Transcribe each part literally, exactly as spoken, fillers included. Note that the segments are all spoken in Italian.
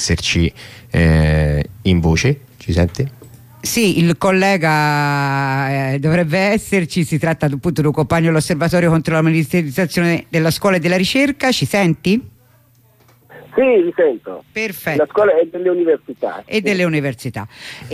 esserci eh, in voce. Ci senti? Sì, il collega eh, dovrebbe esserci. Si tratta appunto di un compagno dell'Osservatorio contro la militarizzazione della scuola e della ricerca. Ci senti? Sì, vi sento. Perfetto. La scuola è delle università. E delle università.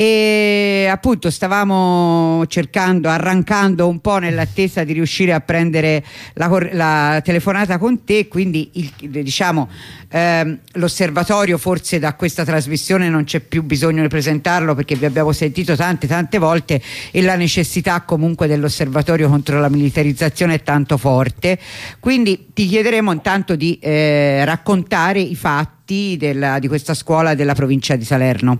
E appunto stavamo cercando, arrancando un po' nell'attesa di riuscire a prendere la, la telefonata con te, quindi il, diciamo ehm, l'osservatorio forse da questa trasmissione non c'è più bisogno di presentarlo, perché vi abbiamo sentito tante tante volte e la necessità comunque dell'osservatorio contro la militarizzazione è tanto forte, quindi ti chiederemo intanto di eh, raccontare i fatti della, di questa scuola della provincia di Salerno.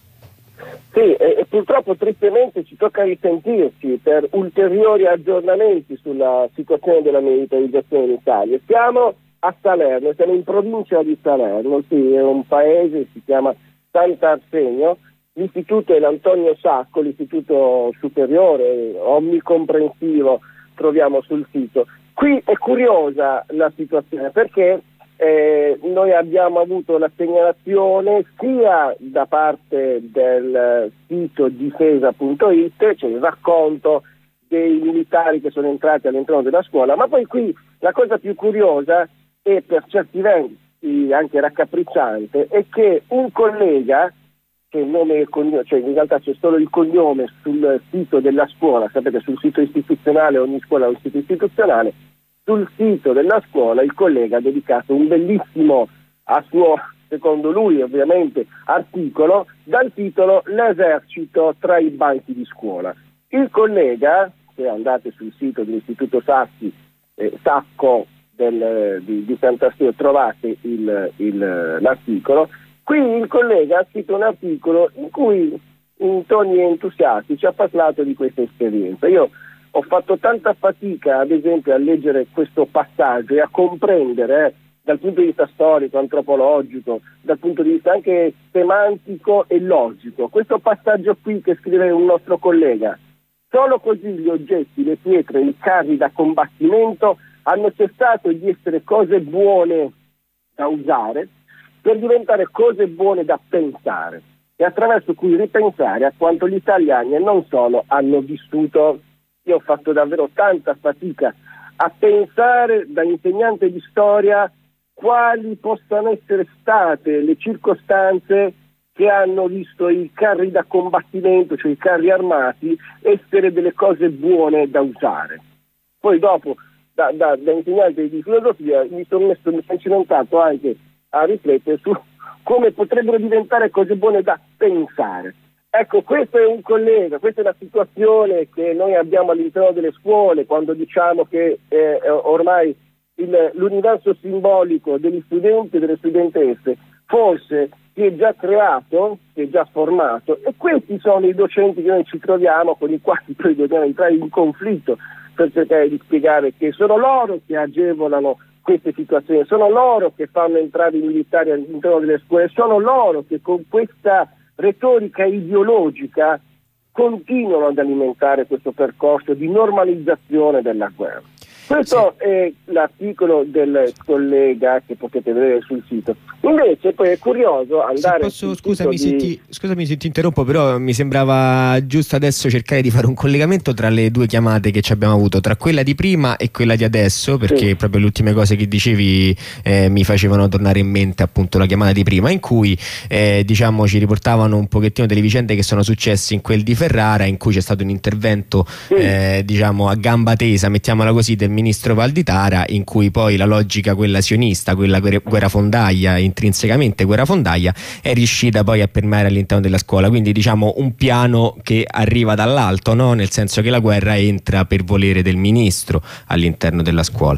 Sì, e, e purtroppo tristemente ci tocca risentirci per ulteriori aggiornamenti sulla situazione della militarizzazione in Italia. Siamo a Salerno, siamo in provincia di Salerno, sì, è un paese, si chiama Sant'Arsenio, l'istituto è l'Antonio Sacco, l'istituto superiore, omnicomprensivo, troviamo sul sito. Qui è curiosa la situazione perché Eh, noi abbiamo avuto la segnalazione sia da parte del sito difesa punto it, cioè il racconto dei militari che sono entrati all'interno della scuola, ma poi qui la cosa più curiosa e per certi versi anche raccapricciante è che un collega, che il nome e il cognome, cioè in realtà c'è solo il cognome sul sito della scuola, sapete sul sito istituzionale ogni scuola ha un sito istituzionale, sul sito della scuola il collega ha dedicato un bellissimo, a suo, secondo lui ovviamente, articolo dal titolo "L'esercito tra i banchi di scuola". Il collega, se andate sul sito dell'Istituto Sacchi, eh, Sacco del, di, di Sant'Arsenio, trovate il, il, l'articolo. Qui il collega ha scritto un articolo in cui in toni entusiasti ci ha parlato di questa esperienza. Io ho fatto tanta fatica, ad esempio, a leggere questo passaggio e a comprendere eh, dal punto di vista storico, antropologico, dal punto di vista anche semantico e logico. Questo passaggio qui che scrive un nostro collega: solo così gli oggetti, le pietre, i carri da combattimento hanno cessato di essere cose buone da usare per diventare cose buone da pensare, e attraverso cui ripensare a quanto gli italiani e non solo hanno vissuto. Io ho fatto davvero tanta fatica a pensare, da insegnante di storia, quali possano essere state le circostanze che hanno visto i carri da combattimento, cioè i carri armati, essere delle cose buone da usare. Poi dopo, da, da, da insegnante di filosofia, mi sono messo, mi sono cimentato anche a riflettere su come potrebbero diventare cose buone da pensare. Ecco, questo è un collega, questa è la situazione che noi abbiamo all'interno delle scuole quando diciamo che eh, ormai il, l'universo simbolico degli studenti e delle studentesse forse si è già creato, si è già formato, e questi sono i docenti che noi ci troviamo, con i quali poi dobbiamo entrare in conflitto per cercare di spiegare che sono loro che agevolano queste situazioni, sono loro che fanno entrare i militari all'interno delle scuole, sono loro che con questa retorica ideologica continuano ad alimentare questo percorso di normalizzazione della guerra. Questo sì. È l'articolo del collega che potete vedere sul sito. Invece poi è curioso andare... Se posso, scusami, se di... ti, scusami se ti interrompo, però mi sembrava giusto adesso cercare di fare un collegamento tra le due chiamate che ci abbiamo avuto, tra quella di prima e quella di adesso, perché sì. proprio le ultime cose che dicevi eh, mi facevano tornare in mente appunto la chiamata di prima, in cui eh, diciamo ci riportavano un pochettino delle vicende che sono successe in quel di Ferrara, in cui c'è stato un intervento sì. eh, diciamo a gamba tesa, mettiamola così, del ministro Valditara, in cui poi la logica, quella sionista, quella guerrafondaia, intrinsecamente guerrafondaia, è riuscita poi a permeare all'interno della scuola. Quindi diciamo un piano che arriva dall'alto, no? Nel senso che la guerra entra per volere del ministro all'interno della scuola.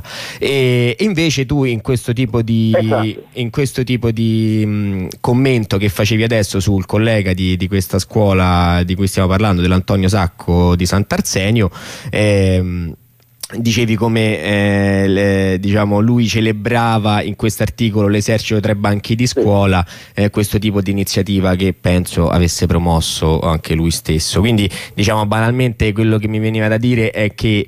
E invece tu in questo tipo di esatto. in questo tipo di mh, commento che facevi adesso sul collega di, di questa scuola di cui stiamo parlando, dell'Antonio Sacco di Sant'Arsenio, ehm, dicevi come eh, le, diciamo, lui celebrava in questo articolo l'esercito tra i banchi di scuola, eh, questo tipo di iniziativa che penso avesse promosso anche lui stesso. Quindi diciamo banalmente quello che mi veniva da dire è che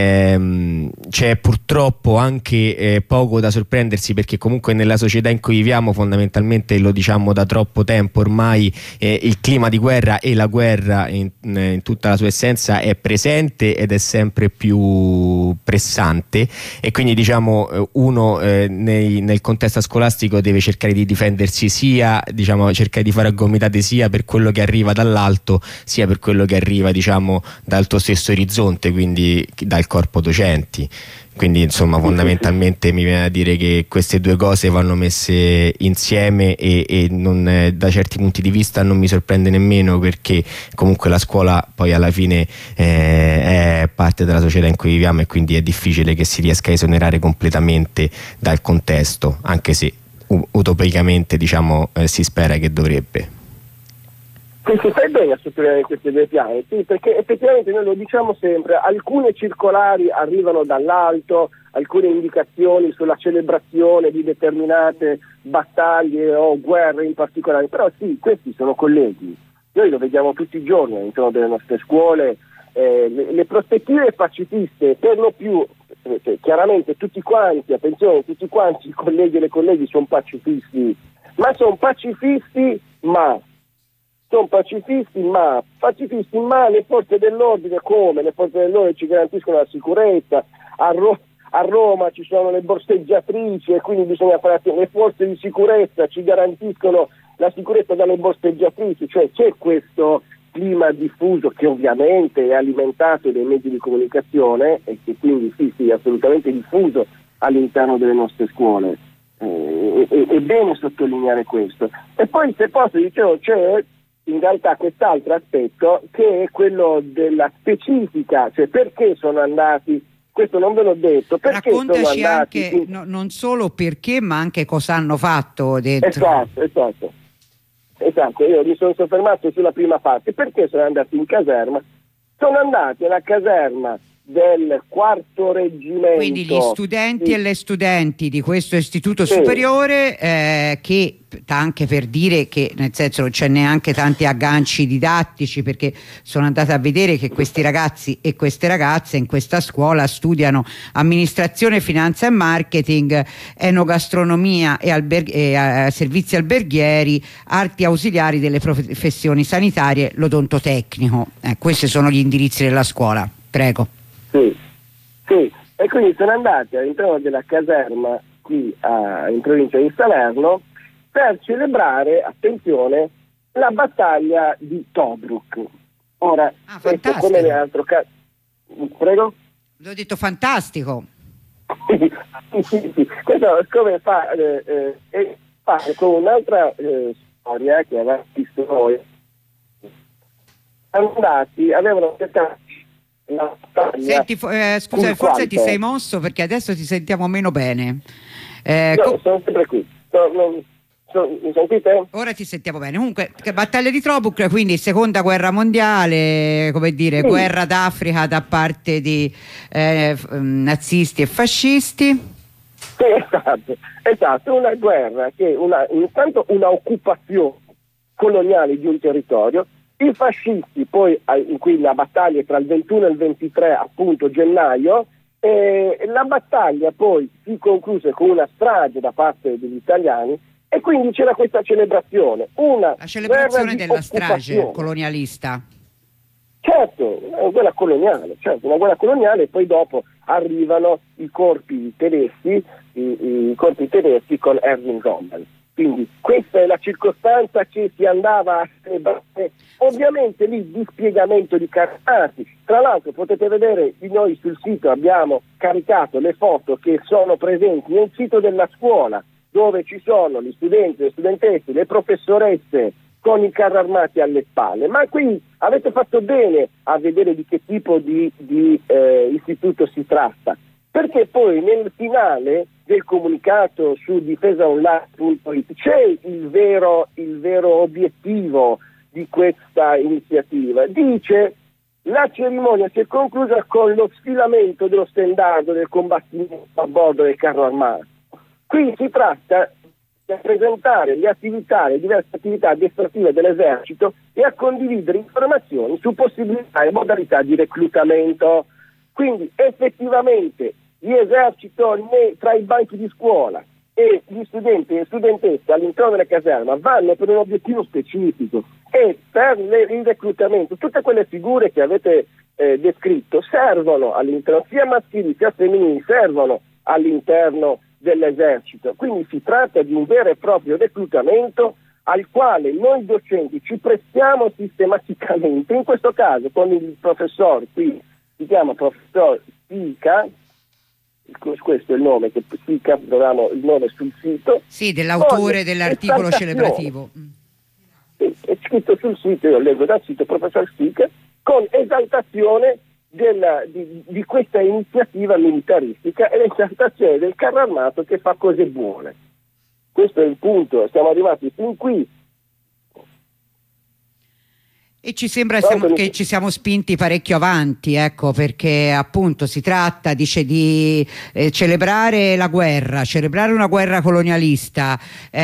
ehm, c'è purtroppo anche eh, poco da sorprendersi, perché comunque nella società in cui viviamo fondamentalmente, lo diciamo da troppo tempo ormai, eh, il clima di guerra e la guerra in, in tutta la sua essenza è presente ed è sempre più pressante, e quindi diciamo uno eh, nei, nel contesto scolastico deve cercare di difendersi, sia diciamo cercare di fare a gomitate sia per quello che arriva dall'alto sia per quello che arriva diciamo dal tuo stesso orizzonte, quindi dal corpo docenti. Quindi insomma fondamentalmente mi viene a dire che queste due cose vanno messe insieme e, e non, eh, da certi punti di vista non mi sorprende nemmeno, perché comunque la scuola poi alla fine eh, è parte della società in cui viviamo, e quindi è difficile che si riesca a esonerare completamente dal contesto, anche se utopicamente diciamo eh, si spera che dovrebbe. Sì, si fai bene a sottolineare questi due piani, sì, perché effettivamente noi lo diciamo sempre, alcune circolari arrivano dall'alto, alcune indicazioni sulla celebrazione di determinate battaglie o guerre in particolare, però sì, questi sono colleghi, noi lo vediamo tutti i giorni all'interno delle nostre scuole, eh, le, le prospettive pacifiste per lo più, eh, chiaramente tutti quanti, attenzione, tutti quanti i colleghi e le colleghe sono pacifisti, ma sono pacifisti ma... sono pacifisti ma pacifisti ma le forze dell'ordine, come le forze dell'ordine ci garantiscono la sicurezza, a, Ro- a Roma ci sono le borseggiatrici e quindi bisogna fare attenzione, le forze di sicurezza ci garantiscono la sicurezza dalle borseggiatrici, cioè c'è questo clima diffuso che ovviamente è alimentato dai mezzi di comunicazione e che quindi sì sì assolutamente diffuso all'interno delle nostre scuole, eh, è, è bene sottolineare questo. E poi se posso dicevo c'è in realtà quest'altro aspetto che è quello della specifica, cioè perché sono andati, questo non ve l'ho detto, perché raccontaci sono andati anche in... no, non solo perché ma anche cosa hanno fatto dentro. Esatto, esatto, esatto, io mi sono soffermato sulla prima parte, perché sono andati in caserma, sono andati alla caserma del quarto reggimento, quindi gli studenti sì. e le studenti di questo istituto sì. superiore eh, che anche per dire che nel senso non c'è neanche tanti agganci didattici, perché sono andata a vedere che questi ragazzi e queste ragazze in questa scuola studiano amministrazione, finanza e marketing, enogastronomia e, alberg- e uh, servizi alberghieri, arti ausiliari delle professioni sanitarie, l'odontotecnico. Eh, questi sono gli indirizzi della scuola. Prego. Sì, sì, e quindi sono andati all'interno della caserma qui a, in provincia di Salerno per celebrare, attenzione, la battaglia di Tobruk. Ora, ah, questo come nell'altro caso... Prego? L'ho detto fantastico. sì, sì, sì. Questo come fa, eh, eh, fa con un'altra eh, storia che avevamo visto noi. Andati, avevano cercato Senti, eh, scusa, forse ti sei mosso perché adesso ti sentiamo meno bene. Eh, no, sono sempre qui. No, no, so, mi sentite? Ora ti sentiamo bene. Comunque, battaglia di Tobruk, quindi seconda guerra mondiale, come dire, sì. Guerra d'Africa da parte di eh, nazisti e fascisti. Sì, esatto, esatto, una guerra che una, intanto una occupazione coloniale di un territorio. I fascisti poi, in cui la battaglia è tra il ventuno e il ventitré appunto gennaio, eh, la battaglia poi si concluse con una strage da parte degli italiani e quindi c'era questa celebrazione, una la celebrazione di della strage colonialista. Certo, una guerra coloniale, certo, una guerra coloniale e poi dopo arrivano i corpi tedeschi, i, i corpi tedeschi con Erwin Rommel. Quindi questa è la circostanza che si andava a celebrare, ovviamente lì dispiegamento di cartati. Tra l'altro potete vedere, noi sul sito abbiamo caricato le foto che sono presenti nel sito della scuola, dove ci sono gli studenti, le studentesse, le professoresse con i carri armati alle spalle. Ma qui avete fatto bene a vedere di che tipo di, di eh, istituto si tratta, perché poi nel finale del comunicato su difesaonline punto it c'è il vero, il vero obiettivo di questa iniziativa. Dice La cerimonia si è conclusa con lo sfilamento dello stendardo del combattimento a bordo del carro armato. Qui si tratta di presentare le attività, le diverse attività addestrative dell'esercito e a condividere informazioni su possibilità e modalità di reclutamento. Quindi effettivamente gli esercito tra i banchi di scuola e gli studenti e studentesse all'interno della caserma vanno per un obiettivo specifico, e per le, il reclutamento tutte quelle figure che avete eh, descritto servono all'interno, sia maschili sia femminili, servono all'interno dell'esercito. Quindi si tratta di un vero e proprio reclutamento al quale noi docenti ci prestiamo sistematicamente, in questo caso con il professor, qui si chiama professor Sica, questo è il nome, che Sica, troviamo il nome sul sito. Sì, dell'autore dell'articolo celebrativo. Sì, è scritto sul sito, io leggo dal sito professor Sica, con esaltazione della, di, di questa iniziativa militaristica e l'esaltazione del carro armato che fa cose buone. Questo è il punto, siamo arrivati fin qui. E ci sembra siamo, che ci siamo spinti parecchio avanti, ecco, perché appunto si tratta, dice, di eh, celebrare la guerra, celebrare una guerra colonialista,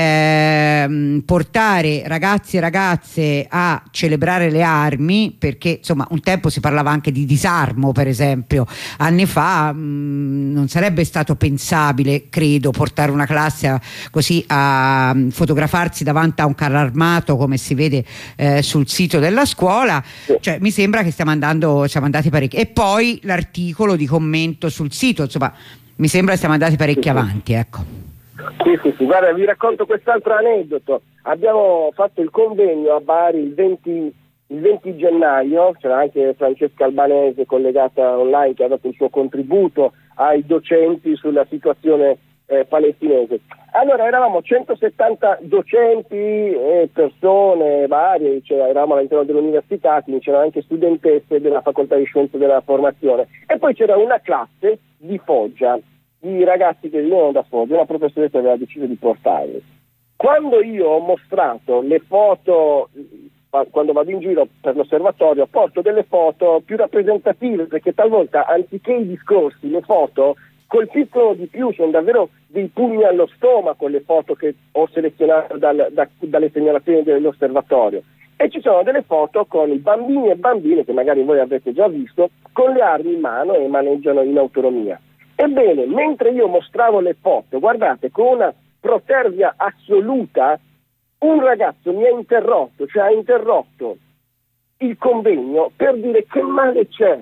ehm, portare ragazzi e ragazze a celebrare le armi, perché insomma un tempo si parlava anche di disarmo, per esempio, anni fa mh, non sarebbe stato pensabile, credo, portare una classe a, così a um, fotografarsi davanti a un carro armato come si vede eh, sul sito della scuola. Cioè, mi sembra che stiamo andando, siamo andati parecchio. E poi l'articolo di commento sul sito, insomma, mi sembra che siamo andati parecchio sì, avanti, ecco. Sì, sì, sì, guarda, vi racconto quest'altro aneddoto. Abbiamo fatto il convegno a Bari il venti, il venti gennaio, c'era anche Francesca Albanese collegata online che ha dato il suo contributo ai docenti sulla situazione eh, palestinese. Allora eravamo centosettanta docenti e persone varie, cioè, eravamo all'interno dell'università, quindi c'erano anche studentesse della facoltà di scienze della formazione, e poi c'era una classe di Foggia, di ragazzi che vivevano da Foggia, una professoressa aveva deciso di portarli. Quando io ho mostrato le foto, quando vado in giro per l'osservatorio, porto delle foto più rappresentative, perché talvolta anziché i discorsi, le foto colpiscono di più, sono davvero dei pugni allo stomaco le foto che ho selezionato dal, da, dalle segnalazioni dell'osservatorio, e ci sono delle foto con i bambini e bambine che magari voi avete già visto con le armi in mano e maneggiano in autonomia. Ebbene, mentre io mostravo le foto, guardate, con una protervia assoluta, un ragazzo mi ha interrotto, cioè ha interrotto il convegno per dire che male c'è.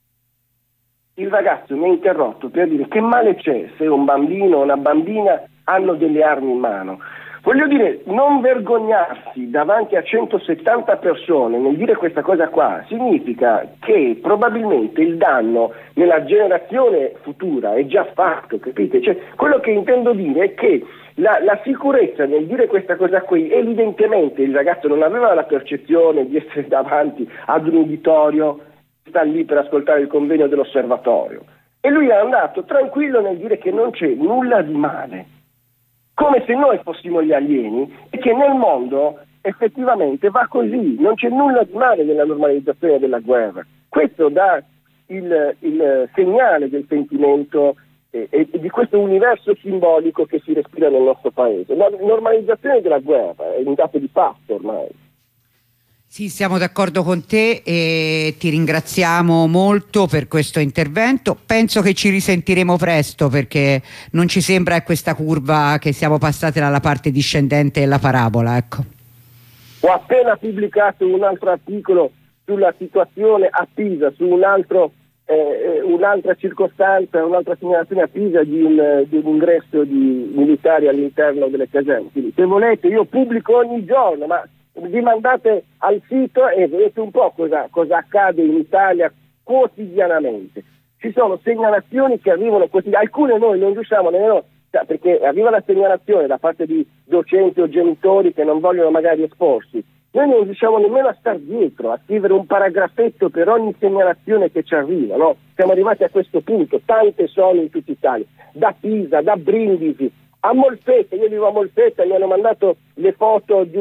Il ragazzo mi ha interrotto per dire che male c'è se un bambino o una bambina hanno delle armi in mano. Voglio dire, non vergognarsi davanti a centosettanta persone nel dire questa cosa qua significa che probabilmente il danno nella generazione futura è già fatto, capite? Cioè, quello che intendo dire è che la, la sicurezza nel dire questa cosa qui, evidentemente il ragazzo non aveva la percezione di essere davanti ad un uditorio, sta lì per ascoltare il convegno dell'osservatorio, e lui è andato tranquillo nel dire che non c'è nulla di male, come se noi fossimo gli alieni e che nel mondo effettivamente va così, non c'è nulla di male nella normalizzazione della guerra. Questo dà il, il segnale del sentimento e, e di questo universo simbolico che si respira nel nostro paese. La normalizzazione della guerra è un dato di fatto ormai. Sì, siamo d'accordo con te e ti ringraziamo molto per questo intervento. Penso che ci risentiremo presto, perché non ci sembra questa curva che siamo passati dalla parte discendente della parabola, ecco. Ho appena pubblicato un altro articolo sulla situazione a Pisa, su un altro, eh, un'altra circostanza, un'altra segnalazione a Pisa di un, di un ingresso di militari all'interno delle caserme. Quindi, se volete, io pubblico ogni giorno, ma vi mandate al sito e vedete un po' cosa, cosa accade in Italia quotidianamente. Ci sono segnalazioni che arrivano quotidianamente, alcune noi non riusciamo nemmeno, perché arriva la segnalazione da parte di docenti o genitori che non vogliono magari esporsi, noi non riusciamo nemmeno a star dietro, a scrivere un paragrafetto per ogni segnalazione che ci arriva, no? Siamo arrivati a questo punto, tante sono in tutta Italia, da Pisa, da Brindisi, a Molfetta, io vivo a Molfetta, mi hanno mandato le foto di un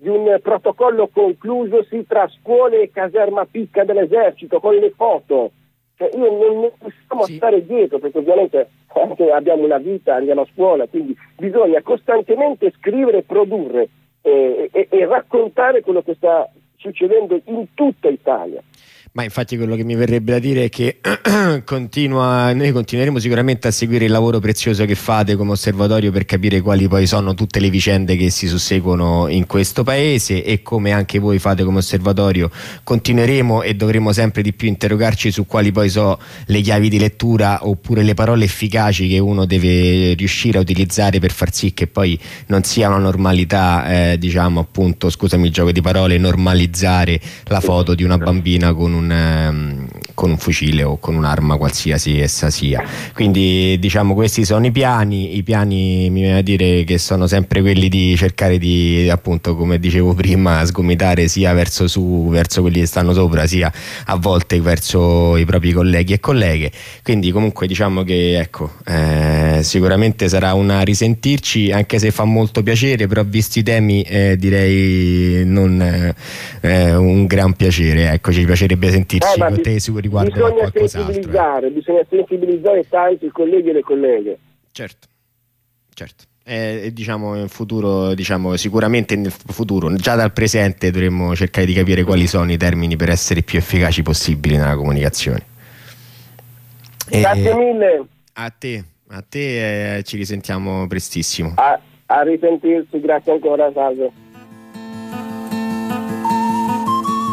di un protocollo conclusosi tra scuole e caserma picca dell'esercito con le foto. Cioè, io non, non possiamo sì. stare dietro, perché ovviamente anche abbiamo una vita, andiamo a scuola, quindi bisogna costantemente scrivere, produrre eh, e, e raccontare quello che sta succedendo in tutta Italia. Ma infatti quello che mi verrebbe da dire è che continua, noi continueremo sicuramente a seguire il lavoro prezioso che fate come osservatorio per capire quali poi sono tutte le vicende che si susseguono in questo paese, e come anche voi fate come osservatorio continueremo e dovremo sempre di più interrogarci su quali poi sono le chiavi di lettura oppure le parole efficaci che uno deve riuscire a utilizzare per far sì che poi non sia una normalità, eh, diciamo appunto, scusami il gioco di parole, normalizzare la foto di una bambina con un con un fucile o con un'arma qualsiasi essa sia. Quindi diciamo questi sono i piani i piani mi viene a dire che sono sempre quelli di cercare di, appunto, come dicevo prima, sgomitare sia verso su verso quelli che stanno sopra, sia a volte verso i propri colleghi e colleghe. Quindi comunque diciamo che ecco, eh, sicuramente sarà una risentirci, anche se fa molto piacere, però visti i temi eh, direi non eh, un gran piacere, ecco, ci piacerebbe sentirci eh, con te su riguardo a bisogna qualcos'altro. Sensibilizzare, eh. Bisogna sensibilizzare tanti i colleghi e le colleghe. Certo, certo. E diciamo in futuro, diciamo sicuramente nel futuro, già dal presente dovremmo cercare di capire quali sono i termini per essere più efficaci possibili nella comunicazione. Grazie e mille. A te, a te eh, ci risentiamo prestissimo. A, a risentirci, grazie ancora, salve.